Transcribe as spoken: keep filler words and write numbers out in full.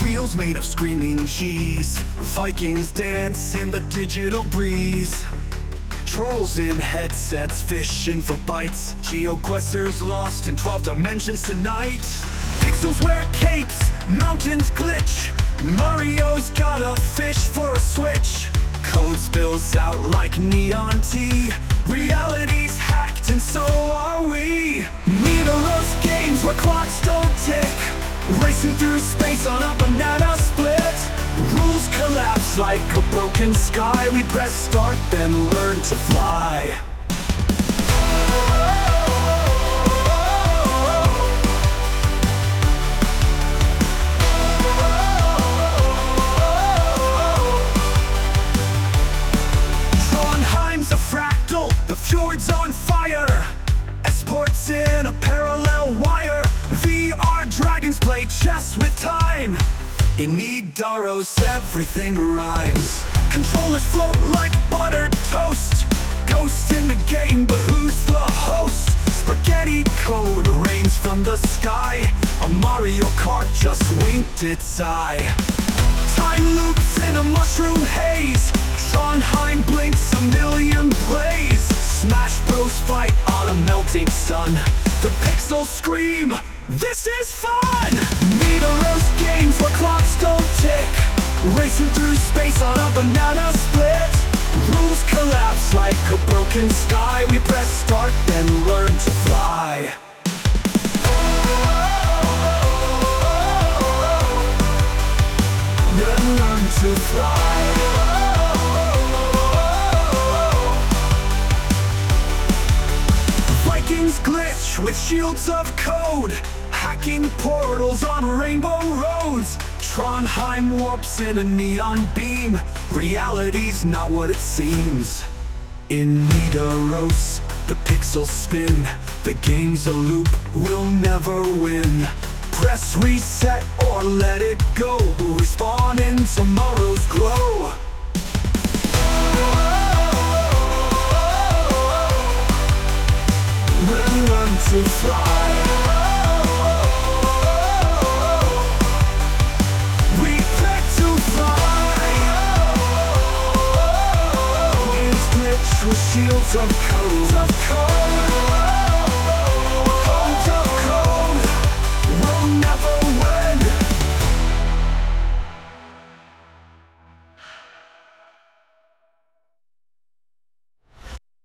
wheels made of screaming cheese. Vikings dance in the digital breeze. Trolls in headsets fishing for bites. GeoQuesters lost in twelve dimensions tonight. Pixels wear capes, mountains glitch. Mario's got a fish for a switch. Code spills out like neon tea. Reality's hacked and so are we. Meteorose games where clocks don't tick. Racing through space on a banana split. Rules collapse like a broken sky. We press start then learn to fly. Trondheim's a fractal, the fjord's on fire. Esports in a parallel wire. V R dragons play chess with time. In Nidaros everything rhymes. Controllers float like buttered toast. Ghost in the game, but who's the host? Spaghetti code rains from the sky. A Mario Kart just winked its eye. Time loops in a mushroom haze. Trondheim blinks a million plays. Smash Bros fight on a melting sun. The pixels scream, this is fun! Meteorose games where clocks don't tick. Racing through space on a banana split. Rules collapse like a broken sky. We press start then learn to fly. Then learn to fly. Vikings glitch with shields of code. Hacking portals on rainbow roads. Trondheim warps in a neon beam. Reality's not what it seems. In Nidaros, the pixels spin. The game's a loop, we'll never win. Press reset or let it go. Respawn in tomorrow's glow. We'll learn to fly. We pick to fly. With shields of code, of code.